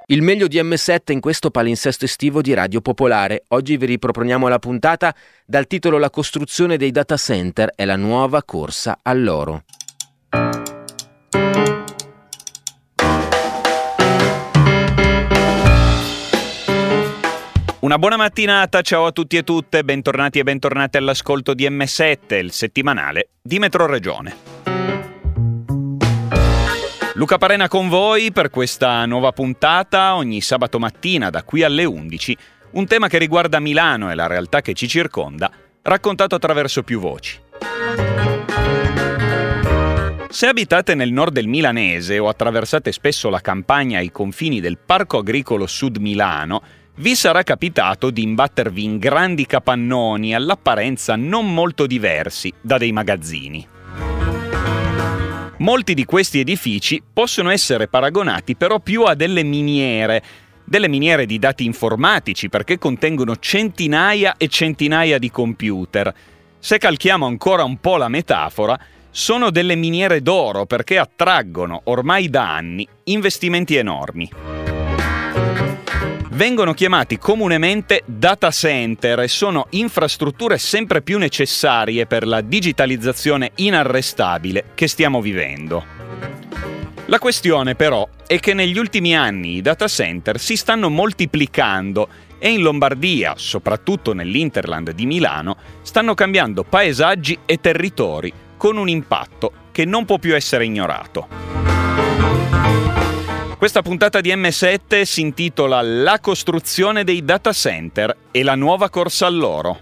Il meglio di M7 in questo palinsesto estivo di Radio Popolare. Oggi vi riproponiamo la puntata dal titolo La costruzione dei data center è la nuova corsa all'oro. Una buona mattinata, ciao a tutti e tutte, bentornati e bentornate all'ascolto di M7, il settimanale di Metroregione. Luca Parena con voi per questa nuova puntata, ogni sabato mattina da qui alle 11, un tema che riguarda Milano e la realtà che ci circonda, raccontato attraverso più voci. Se abitate nel nord del Milanese o attraversate spesso la campagna ai confini del Parco Agricolo Sud Milano, vi sarà capitato di imbattervi in grandi capannoni all'apparenza non molto diversi da dei magazzini. Molti di questi edifici possono essere paragonati però più a delle miniere di dati informatici perché contengono centinaia e centinaia di computer. Se calchiamo ancora un po' la metafora, sono delle miniere d'oro perché attraggono ormai da anni investimenti enormi. Vengono chiamati comunemente data center e sono infrastrutture sempre più necessarie per la digitalizzazione inarrestabile che stiamo vivendo. La questione però è che negli ultimi anni i data center si stanno moltiplicando e in Lombardia, soprattutto nell'Interland di Milano, stanno cambiando paesaggi e territori con un impatto che non può più essere ignorato. Questa puntata di M7 si intitola La costruzione dei data center e la nuova corsa all'oro.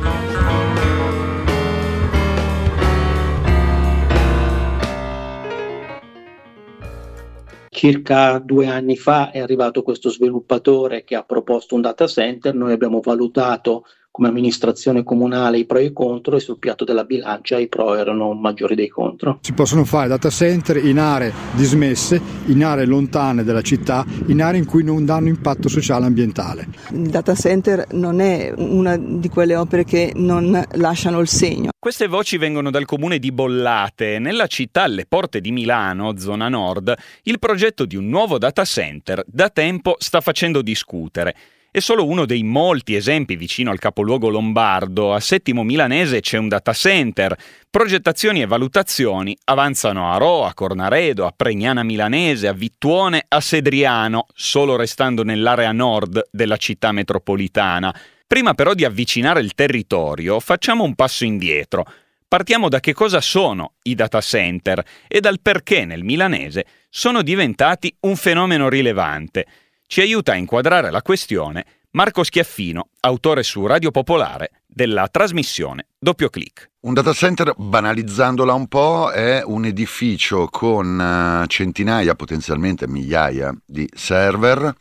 Circa 2 anni fa è arrivato questo sviluppatore che ha proposto un data center, noi abbiamo valutato come amministrazione comunale i pro e i contro e sul piatto della bilancia i pro erano maggiori dei contro. Si possono fare data center in aree dismesse, in aree lontane dalla città, in aree in cui non danno impatto sociale e ambientale. Il data center non è una di quelle opere che non lasciano il segno. Queste voci vengono dal comune di Bollate. Nella città alle porte di Milano, zona nord, il progetto di un nuovo data center da tempo sta facendo discutere. È solo uno dei molti esempi vicino al capoluogo lombardo. A Settimo Milanese c'è un data center. Progettazioni e valutazioni avanzano a Rho, a Cornaredo, a Pregnana Milanese, a Vittuone, a Sedriano, solo restando nell'area nord della città metropolitana. Prima però di avvicinare il territorio, facciamo un passo indietro. Partiamo da che cosa sono i data center e dal perché nel milanese sono diventati un fenomeno rilevante. Ci aiuta a inquadrare la questione Marco Schiaffino, autore su Radio Popolare della trasmissione Doppio Clic. Un data center, banalizzandola un po', è un edificio con centinaia, potenzialmente migliaia di server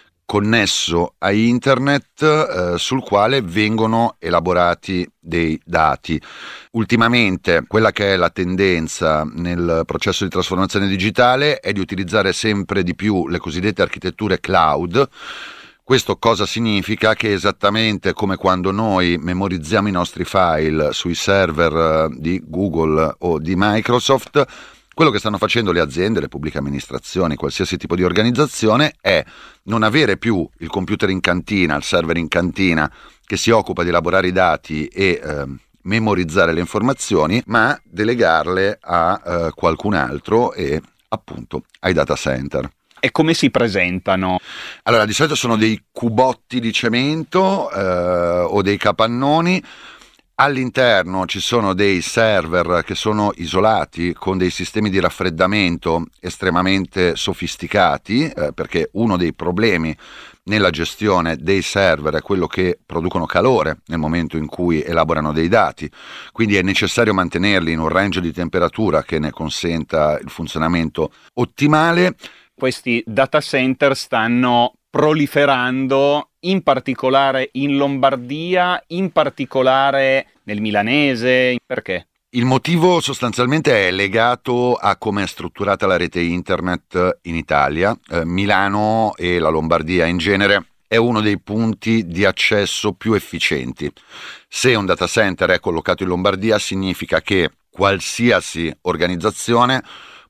connesso a internet sul quale vengono elaborati dei dati. Ultimamente quella che è la tendenza nel processo di trasformazione digitale è di utilizzare sempre di più le cosiddette architetture cloud. Questo cosa significa? Che esattamente come quando noi memorizziamo i nostri file sui server di Google o di Microsoft, quello che stanno facendo le aziende, le pubbliche amministrazioni, qualsiasi tipo di organizzazione è non avere più il computer in cantina, il server in cantina che si occupa di elaborare i dati e memorizzare le informazioni, ma delegarle a qualcun altro e appunto ai data center. E come si presentano? Allora, di solito sono dei cubotti di cemento o dei capannoni. All'interno ci sono dei server che sono isolati con dei sistemi di raffreddamento estremamente sofisticati, perché uno dei problemi nella gestione dei server è quello che producono calore nel momento in cui elaborano dei dati, quindi è necessario mantenerli in un range di temperatura che ne consenta il funzionamento ottimale. Questi data center stanno proliferando in particolare in Lombardia, in particolare nel milanese. Perché? Il motivo sostanzialmente è legato a come è strutturata la rete internet in Italia. Milano e la Lombardia in genere è uno dei punti di accesso più efficienti. Se un data center è collocato in Lombardia significa che qualsiasi organizzazione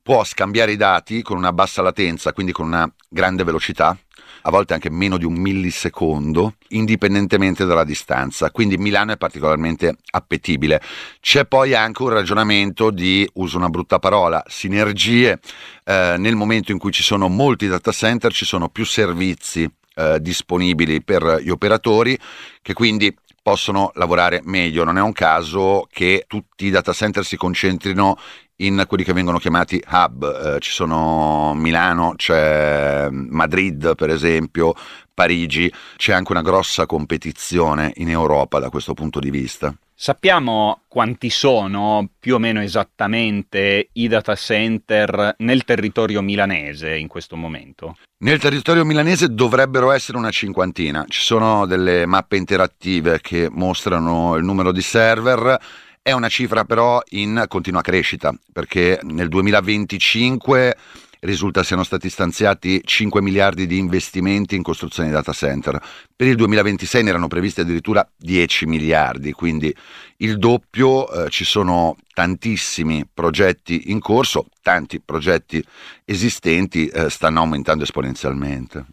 può scambiare i dati con una bassa latenza, quindi con una grande velocità, a volte anche meno di un millisecondo, indipendentemente dalla distanza. Quindi Milano è particolarmente appetibile. C'è poi anche un ragionamento di, uso una brutta parola, sinergie. Nel momento in cui ci sono molti data center, ci sono più servizi disponibili per gli operatori, che quindi possono lavorare meglio. Non è un caso che tutti i data center si concentrino in quelli che vengono chiamati hub. Ci sono Milano, c'è Madrid per esempio, Parigi, c'è anche una grossa competizione in Europa da questo punto di vista. Sappiamo quanti sono più o meno esattamente i data center nel territorio milanese in questo momento? Nel territorio milanese dovrebbero essere una 50. Ci sono delle mappe interattive che mostrano il numero di server. È una cifra però in continua crescita, perché nel 2025 risulta siano stati stanziati 5 miliardi di investimenti in costruzione di data center. Per il 2026 ne erano previsti addirittura 10 miliardi, quindi il doppio. Ci sono tantissimi progetti in corso, tanti progetti esistenti stanno aumentando esponenzialmente.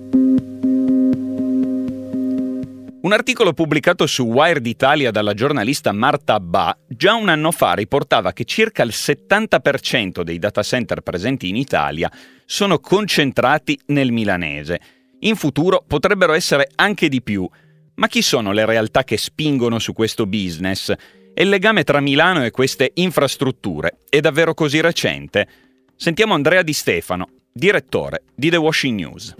Un articolo pubblicato su Wired Italia dalla giornalista Marta Abbà già un anno fa riportava che circa il 70% dei data center presenti in Italia sono concentrati nel milanese. In futuro potrebbero essere anche di più. Ma chi sono le realtà che spingono su questo business? E il legame tra Milano e queste infrastrutture è davvero così recente? Sentiamo Andrea Di Stefano, direttore di The Washing News.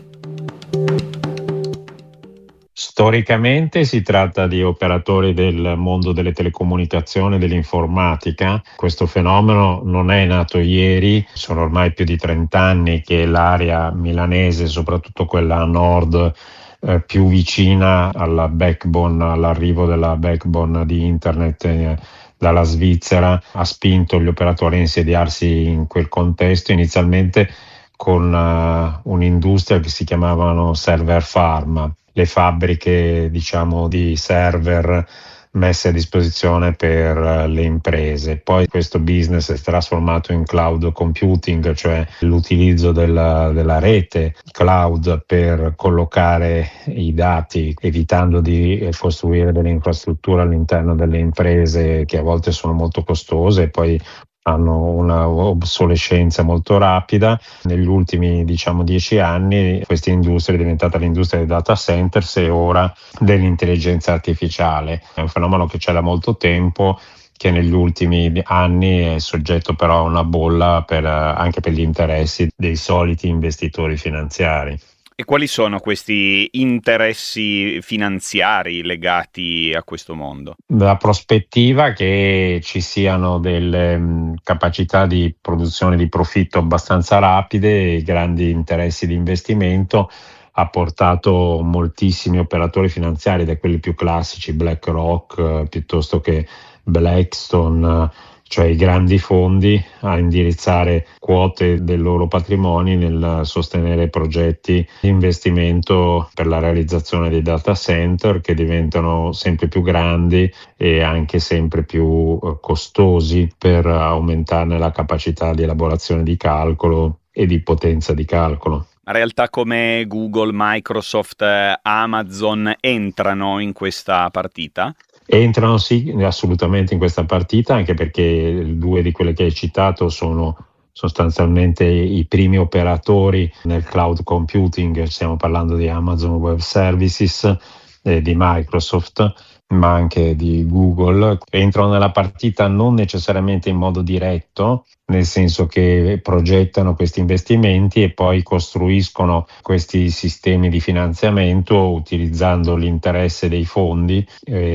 Storicamente si tratta di operatori del mondo delle telecomunicazioni e dell'informatica. Questo fenomeno non è nato ieri, sono ormai più di 30 anni che l'area milanese, soprattutto quella a nord, più vicina alla backbone, all'arrivo della backbone di internet dalla Svizzera, ha spinto gli operatori a insediarsi in quel contesto, inizialmente con un'industria che si chiamavano server farm, le fabbriche di server messe a disposizione per le imprese. Poi questo business è trasformato in cloud computing, cioè l'utilizzo della rete cloud per collocare i dati, evitando di costruire delle infrastrutture all'interno delle imprese che a volte sono molto costose e poi hanno una obsolescenza molto rapida. Negli ultimi 10 anni questa industria è diventata l'industria dei data centers e ora dell'intelligenza artificiale. È un fenomeno che c'è da molto tempo, che negli ultimi anni è soggetto però a una bolla anche per gli interessi dei soliti investitori finanziari. E quali sono questi interessi finanziari legati a questo mondo? La prospettiva che ci siano delle capacità di produzione di profitto abbastanza rapide e grandi interessi di investimento ha portato moltissimi operatori finanziari, da quelli più classici, BlackRock, piuttosto che Blackstone, cioè i grandi fondi, a indirizzare quote del loro patrimonio nel sostenere progetti di investimento per la realizzazione dei data center, che diventano sempre più grandi e anche sempre più costosi per aumentarne la capacità di elaborazione di calcolo e di potenza di calcolo. Realtà come Google, Microsoft, Amazon entrano in questa partita? Entrano sì, assolutamente in questa partita, anche perché due di quelle che hai citato sono sostanzialmente i primi operatori nel cloud computing. Stiamo parlando di Amazon Web Services, di Microsoft, ma anche di Google. Entrano nella partita non necessariamente in modo diretto, nel senso che progettano questi investimenti e poi costruiscono questi sistemi di finanziamento utilizzando l'interesse dei fondi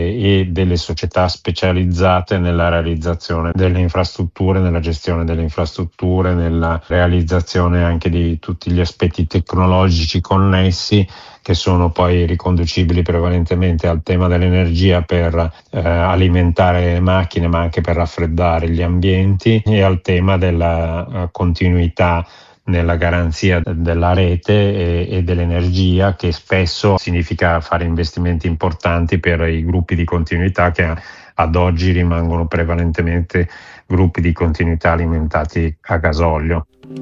e delle società specializzate nella realizzazione delle infrastrutture, nella gestione delle infrastrutture, nella realizzazione anche di tutti gli aspetti tecnologici connessi, che sono poi riconducibili prevalentemente al tema dell'energia per alimentare le macchine, ma anche per raffreddare gli ambienti, e al tema della continuità nella garanzia della rete e dell'energia, che spesso significa fare investimenti importanti per i gruppi di continuità che ad oggi rimangono prevalentemente gruppi di continuità alimentati a gasolio.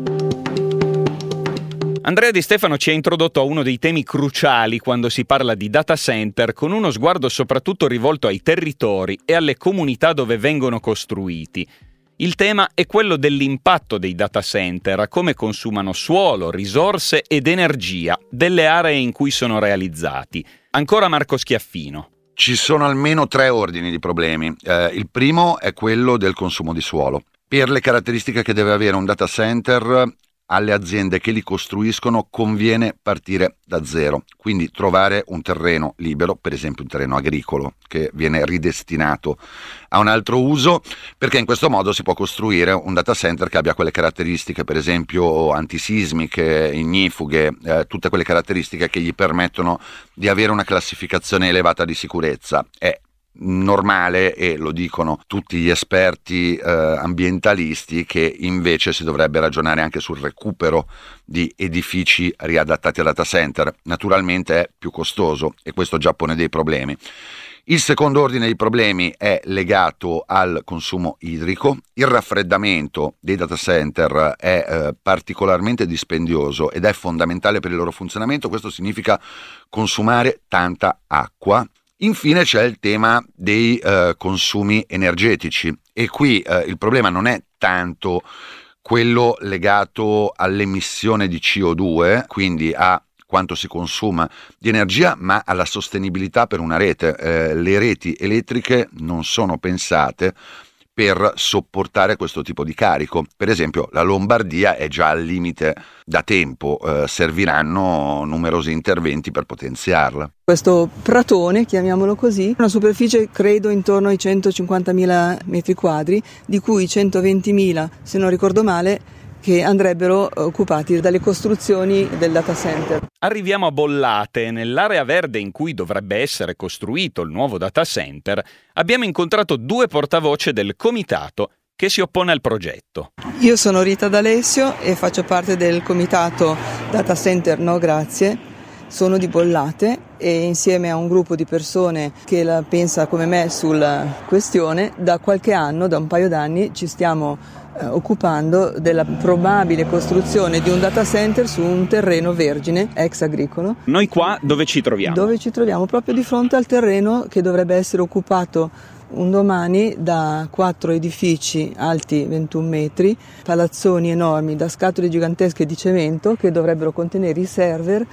Andrea Di Stefano ci ha introdotto a uno dei temi cruciali quando si parla di data center, con uno sguardo soprattutto rivolto ai territori e alle comunità dove vengono costruiti. Il tema è quello dell'impatto dei data center, a come consumano suolo, risorse ed energia delle aree in cui sono realizzati. Ancora Marco Schiaffino. Ci sono almeno 3 ordini di problemi. Il primo è quello del consumo di suolo. Per le caratteristiche che deve avere un data center, alle aziende che li costruiscono conviene partire da zero, quindi trovare un terreno libero, per esempio un terreno agricolo che viene ridestinato a un altro uso, perché in questo modo si può costruire un data center che abbia quelle caratteristiche, per esempio antisismiche, ignifughe, tutte quelle caratteristiche che gli permettono di avere una classificazione elevata di sicurezza. È normale, e lo dicono tutti gli esperti ambientalisti, che invece si dovrebbe ragionare anche sul recupero di edifici riadattati a data center. Naturalmente è più costoso e questo già pone dei problemi. Il secondo ordine di problemi è legato al consumo idrico. Il raffreddamento dei data center è particolarmente dispendioso ed è fondamentale per il loro funzionamento. Questo significa consumare tanta acqua. Infine c'è il tema dei consumi energetici, e qui il problema non è tanto quello legato all'emissione di CO2, quindi a quanto si consuma di energia, ma alla sostenibilità per una rete. Le reti elettriche non sono pensate per sopportare questo tipo di carico. Per esempio la Lombardia è già al limite da tempo, serviranno numerosi interventi per potenziarla. Questo pratone, chiamiamolo così, una superficie credo intorno ai 150.000 metri quadri, di cui 120.000, se non ricordo male, che andrebbero occupati dalle costruzioni del data center. Arriviamo a Bollate. Nell'area verde in cui dovrebbe essere costruito il nuovo data center, abbiamo incontrato 2 portavoce del comitato che si oppone al progetto. Io sono Rita D'Alessio e faccio parte del comitato Data Center No Grazie. Sono di Bollate e insieme a un gruppo di persone che la pensa come me sulla questione, da qualche anno, da un paio d'anni, ci stiamo occupando della probabile costruzione di un data center su un terreno vergine, ex agricolo. Noi qua dove ci troviamo? Dove ci troviamo? Proprio di fronte al terreno che dovrebbe essere occupato un domani da 4 edifici alti 21 metri, palazzoni enormi da scatole gigantesche di cemento che dovrebbero contenere i server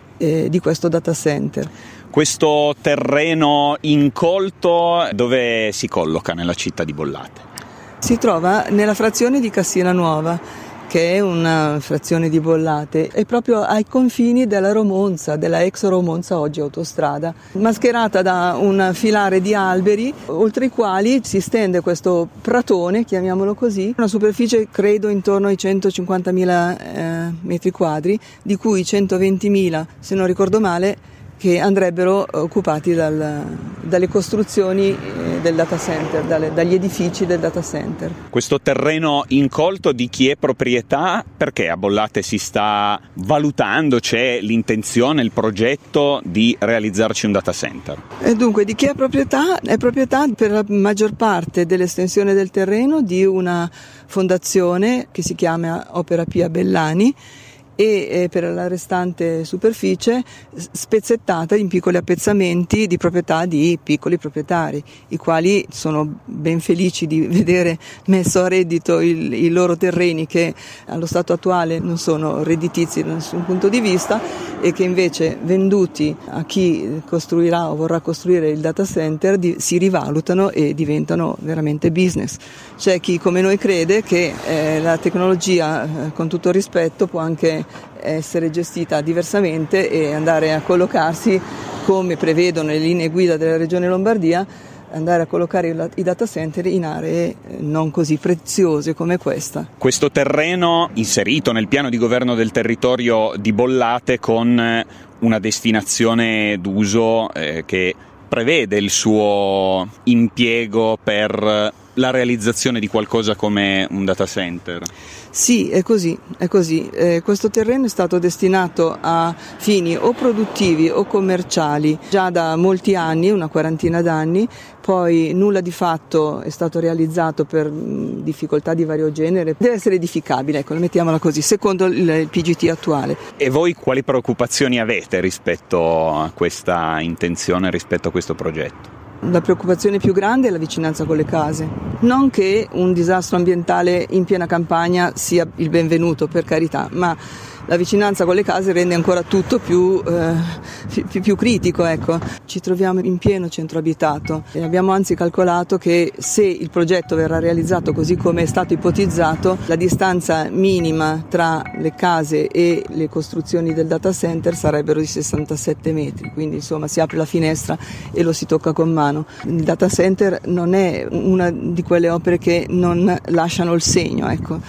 di questo data center. Questo terreno incolto dove si colloca nella città di Bollate? Si trova nella frazione di Cassina Nuova, che è una frazione di Bollate, è proprio ai confini della Romonza, della ex Romonza, oggi autostrada, mascherata da un filare di alberi, oltre i quali si stende questo pratone, chiamiamolo così, una superficie credo intorno ai 150.000 metri quadri, di cui 120.000, se non ricordo male, che andrebbero occupati dalle costruzioni del data center, dagli edifici del data center. Questo terreno incolto di chi è proprietà? Perché a Bollate si sta valutando, c'è l'intenzione, il progetto di realizzarci un data center? E dunque di chi è proprietà? È proprietà per la maggior parte dell'estensione del terreno di una fondazione che si chiama Opera Pia Bellani, e per la restante superficie spezzettata in piccoli appezzamenti di proprietà di piccoli proprietari, i quali sono ben felici di vedere messo a reddito i loro terreni, che allo stato attuale non sono redditizi da nessun punto di vista, e che invece venduti a chi costruirà o vorrà costruire il data center si rivalutano e diventano veramente business. C'è chi come noi crede che la tecnologia, con tutto il rispetto, può anche essere gestita diversamente e andare a collocarsi, come prevedono le linee guida della Regione Lombardia, andare a collocare i data center in aree non così preziose come questa. Questo terreno inserito nel piano di governo del territorio di Bollate con una destinazione d'uso che prevede il suo impiego per la realizzazione di qualcosa come un data center? Sì, è così. Questo terreno è stato destinato a fini o produttivi o commerciali già da molti anni, una quarantina d'anni, poi nulla di fatto è stato realizzato per difficoltà di vario genere. Deve essere edificabile, ecco, mettiamola così, secondo il PGT attuale. E voi quali preoccupazioni avete rispetto a questa intenzione, rispetto a questo progetto? La preoccupazione più grande è la vicinanza con le case. Non che un disastro ambientale in piena campagna sia il benvenuto, per carità, ma la vicinanza con le case rende ancora tutto più critico, ecco. Ci troviamo in pieno centro abitato e abbiamo anzi calcolato che se il progetto verrà realizzato così come è stato ipotizzato, la distanza minima tra le case e le costruzioni del data center sarebbero di 67 metri, quindi insomma si apre la finestra e lo si tocca con mano. Il data center non è una di quelle opere che non lasciano il segno, ecco.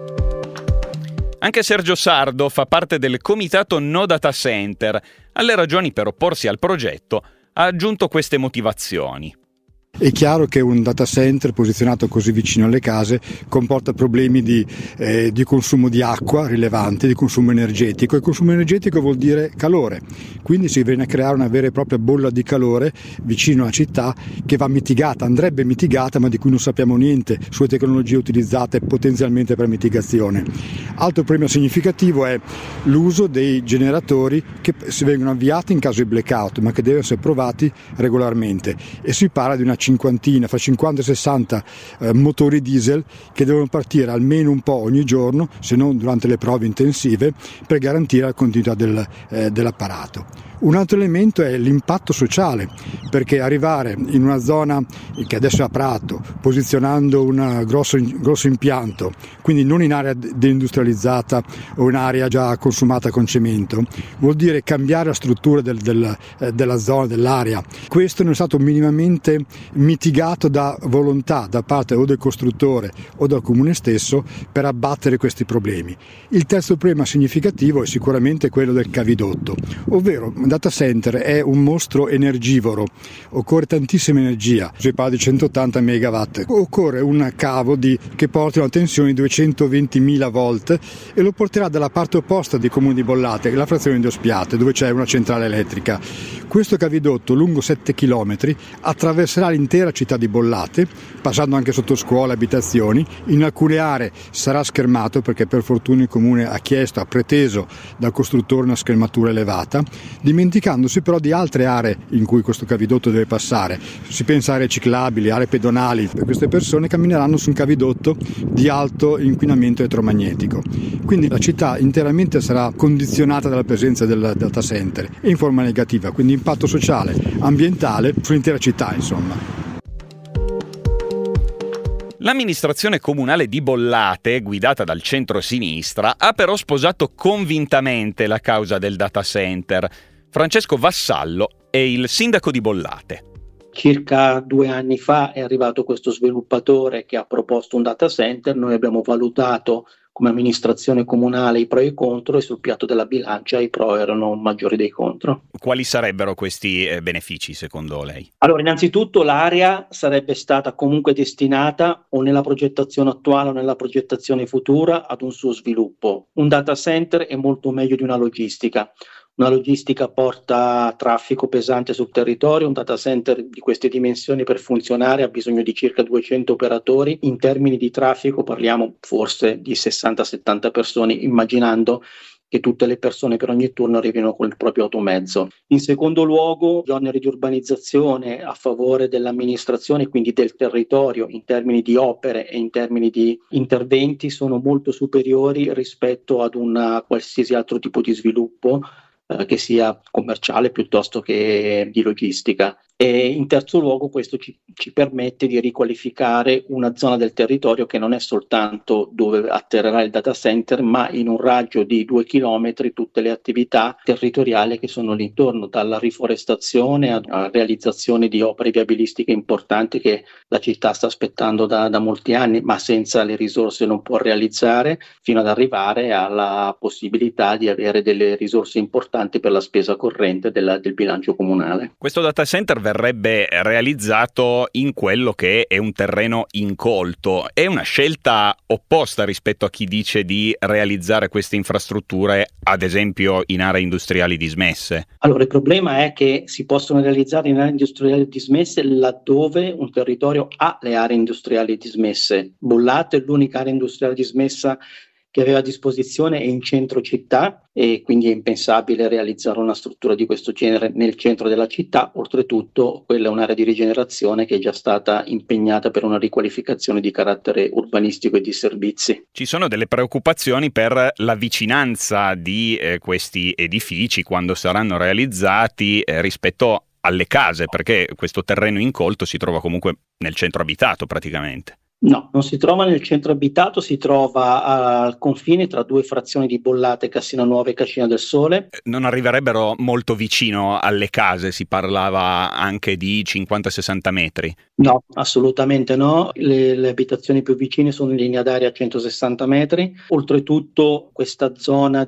Anche Sergio Sardo fa parte del comitato No Data Center. Alle ragioni per opporsi al progetto ha aggiunto queste motivazioni. È chiaro che un data center posizionato così vicino alle case comporta problemi di consumo di acqua rilevanti, di consumo energetico. Il consumo energetico vuol dire calore, quindi si viene a creare una vera e propria bolla di calore vicino alla città che va mitigata, andrebbe mitigata, ma di cui non sappiamo niente sulle tecnologie utilizzate potenzialmente per mitigazione. Altro problema significativo è l'uso dei generatori che si vengono avviati in caso di blackout, ma che devono essere provati regolarmente, e si parla di una cinquantina, fra 50 e 60 motori diesel che devono partire almeno un po' ogni giorno, se non durante le prove intensive, per garantire la continuità dell'apparato. Un altro elemento è l'impatto sociale, perché arrivare in una zona che adesso è a Prato, posizionando un grosso impianto, quindi non in area deindustrializzata o in area già consumata con cemento, vuol dire cambiare la struttura della zona, dell'area. Questo non è stato minimamente mitigato da volontà da parte o del costruttore o dal comune stesso per abbattere questi problemi. Il terzo problema significativo è sicuramente quello del cavidotto, ovvero un data center è un mostro energivoro, occorre tantissima energia, si parla di 180 megawatt, occorre un cavo che porti una tensione di 220.000 volt e lo porterà dalla parte opposta dei comuni di Bollate, la frazione di Ospiate, dove c'è una centrale elettrica. Questo cavidotto lungo 7 km attraverserà l'intera città di Bollate, passando anche sotto scuole e abitazioni. In alcune aree sarà schermato, perché per fortuna il comune ha preteso dal costruttore una schermatura elevata, dimenticandosi però di altre aree in cui questo cavidotto deve passare. Si pensa a aree ciclabili, aree pedonali, per queste persone cammineranno su un cavidotto di alto inquinamento elettromagnetico. Quindi la città interamente sarà condizionata dalla presenza del data center e in forma negativa, quindi impatto sociale, ambientale sull'intera città, insomma. L'amministrazione comunale di Bollate, guidata dal centro-sinistra, ha però sposato convintamente la causa del data center. Francesco Vassallo è il sindaco di Bollate. Circa 2 anni fa è arrivato questo sviluppatore che ha proposto un data center, noi abbiamo valutato come amministrazione comunale i pro e i contro e sul piatto della bilancia i pro erano maggiori dei contro. Quali sarebbero questi benefici secondo lei? Allora, innanzitutto l'area sarebbe stata comunque destinata o nella progettazione attuale o nella progettazione futura ad un suo sviluppo. Un data center è molto meglio di una logistica. Una logistica porta traffico pesante sul territorio, un data center di queste dimensioni per funzionare ha bisogno di circa 200 operatori, in termini di traffico parliamo forse di 60-70 persone, immaginando che tutte le persone per ogni turno arrivino con il proprio automezzo. In secondo luogo, gli oneri di urbanizzazione a favore dell'amministrazione, quindi del territorio, in termini di opere e in termini di interventi, sono molto superiori rispetto ad un qualsiasi altro tipo di sviluppo che sia commerciale piuttosto che di logistica. E in terzo luogo questo ci permette di riqualificare una zona del territorio che non è soltanto dove atterrerà il data center, ma in un raggio di 2 chilometri tutte le attività territoriali che sono lì intorno, dalla riforestazione alla realizzazione di opere viabilistiche importanti che la città sta aspettando da molti anni, ma senza le risorse non può realizzare, fino ad arrivare alla possibilità di avere delle risorse importanti per la spesa corrente del bilancio comunale. Questo data center verrebbe realizzato in quello che è un terreno incolto. È una scelta opposta rispetto a chi dice di realizzare queste infrastrutture, ad esempio in aree industriali dismesse. Allora, il problema è che si possono realizzare in aree industriali dismesse laddove un territorio ha le aree industriali dismesse. Bollate è l'unica area industriale dismessa che aveva a disposizione è in centro città, e quindi è impensabile realizzare una struttura di questo genere nel centro della città. Oltretutto quella è un'area di rigenerazione che è già stata impegnata per una riqualificazione di carattere urbanistico e di servizi. Ci sono delle preoccupazioni per la vicinanza di questi edifici quando saranno realizzati rispetto alle case, perché questo terreno incolto si trova comunque nel centro abitato praticamente. No, non si trova nel centro abitato, si trova al confine tra due frazioni di Bollate, Cassina Nuova e Cascina del Sole. Non arriverebbero molto vicino alle case, si parlava anche di 50-60 metri. No, assolutamente no, le abitazioni più vicine sono in linea d'aria a 160 metri. Oltretutto questa zona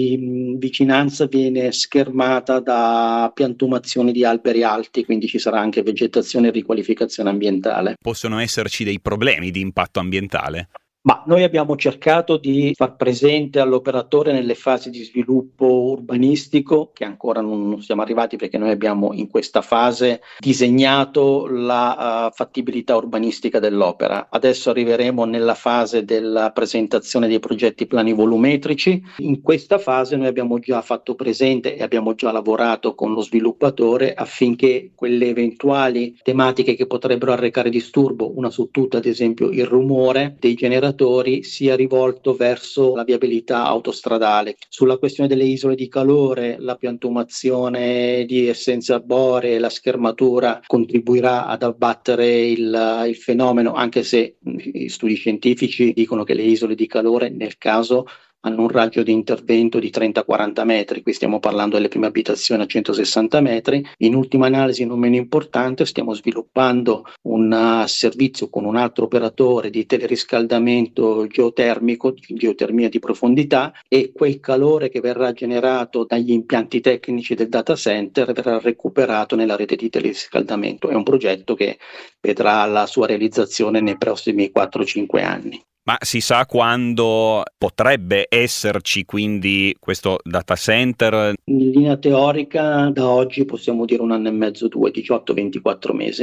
di vicinanza viene schermata da piantumazioni di alberi alti, quindi ci sarà anche vegetazione e riqualificazione ambientale. Possono esserci dei problemi di impatto ambientale? Ma noi abbiamo cercato di far presente all'operatore nelle fasi di sviluppo urbanistico, che ancora non siamo arrivati perché noi abbiamo in questa fase disegnato la fattibilità urbanistica dell'opera. Adesso arriveremo nella fase della presentazione dei progetti planivolumetrici. In questa fase noi abbiamo già fatto presente e abbiamo già lavorato con lo sviluppatore affinché quelle eventuali tematiche che potrebbero arrecare disturbo, una su tutte ad esempio il rumore dei generatori, sia rivolto verso la viabilità autostradale. Sulla questione delle isole di calore, la piantumazione di essenze arboree, la schermatura contribuirà ad abbattere il fenomeno, anche se gli studi scientifici dicono che le isole di calore nel caso hanno un raggio di intervento di 30-40 metri, qui stiamo parlando delle prime abitazioni a 160 metri. In ultima analisi, non meno importante, stiamo sviluppando un servizio con un altro operatore di teleriscaldamento geotermico, geotermia di profondità, e quel calore che verrà generato dagli impianti tecnici del data center verrà recuperato nella rete di teleriscaldamento. È un progetto che vedrà la sua realizzazione nei prossimi 4-5 anni. Ma si sa quando potrebbe esserci quindi questo data center? In linea teorica da oggi possiamo dire 1 anno e mezzo, 2, 18-24 mesi.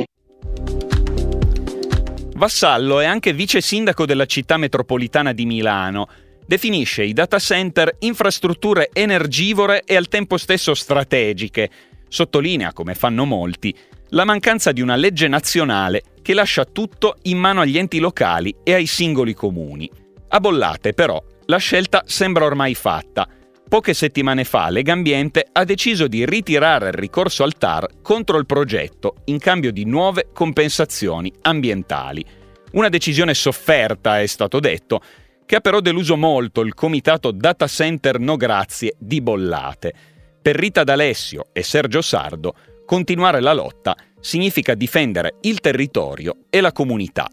Vassallo è anche vice sindaco della città metropolitana di Milano. Definisce i data center infrastrutture energivore e al tempo stesso strategiche. Sottolinea, come fanno molti, la mancanza di una legge nazionale che lascia tutto in mano agli enti locali e ai singoli comuni. A Bollate, però, la scelta sembra ormai fatta. Poche settimane fa Legambiente ha deciso di ritirare il ricorso al TAR contro il progetto in cambio di nuove compensazioni ambientali. Una decisione sofferta, è stato detto, che ha però deluso molto il comitato Data Center No Grazie di Bollate. Per Rita D'Alessio e Sergio Sardo, continuare la lotta significa difendere il territorio e la comunità.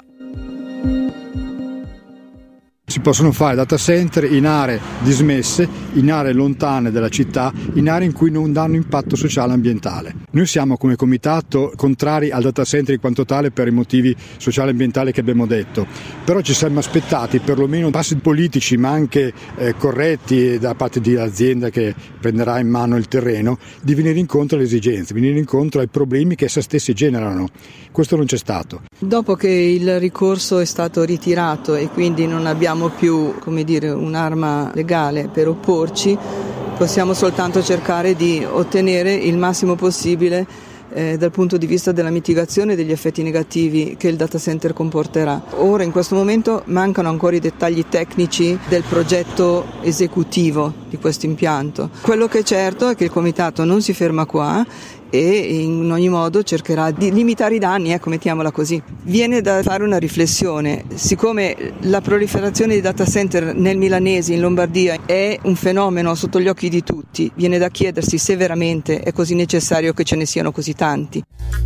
Si possono fare data center in aree dismesse, in aree lontane dalla città, in aree in cui non danno impatto sociale e ambientale. Noi siamo come comitato contrari al data center in quanto tale per i motivi sociali e ambientali che abbiamo detto, però ci siamo aspettati perlomeno passi politici ma anche corretti da parte dell'azienda che prenderà in mano il terreno, di venire incontro alle esigenze, venire incontro ai problemi che esse stessi generano. Questo non c'è stato. Dopo che il ricorso è stato ritirato e quindi non abbiamo più, come dire, un'arma legale per opporci, possiamo soltanto cercare di ottenere il massimo possibile dal punto di vista della mitigazione degli effetti negativi che il data center comporterà. Ora in questo momento mancano ancora i dettagli tecnici del progetto esecutivo di questo impianto. Quello che è certo è che il comitato non si ferma qua e in ogni modo cercherà di limitare i danni, mettiamola così. Viene da fare una riflessione, siccome la proliferazione di data center nel milanese, in Lombardia, è un fenomeno sotto gli occhi di tutti, viene da chiedersi se veramente è così necessario che ce ne siano così tanti.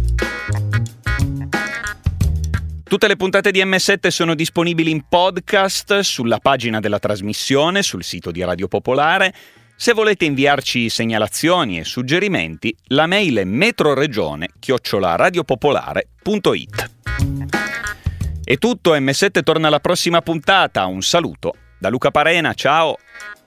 Tutte le puntate di M7 sono disponibili in podcast sulla pagina della trasmissione, sul sito di Radio Popolare. Se volete inviarci segnalazioni e suggerimenti, la mail è metroregione@radiopopolare.it. È tutto, M7 torna alla prossima puntata. Un saluto da Luca Parena, ciao!